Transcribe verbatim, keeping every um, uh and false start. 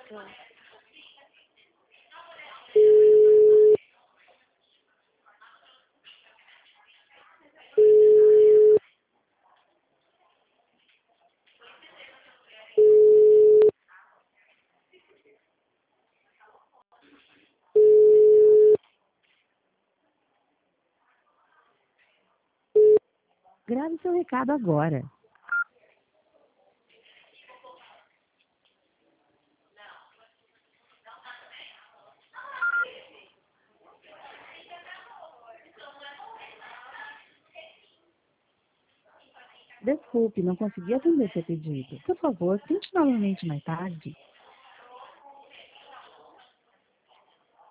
Hum. Grave seu recado agora. Desculpe, não consegui atender seu pedido. Por favor, tente novamente mais tarde.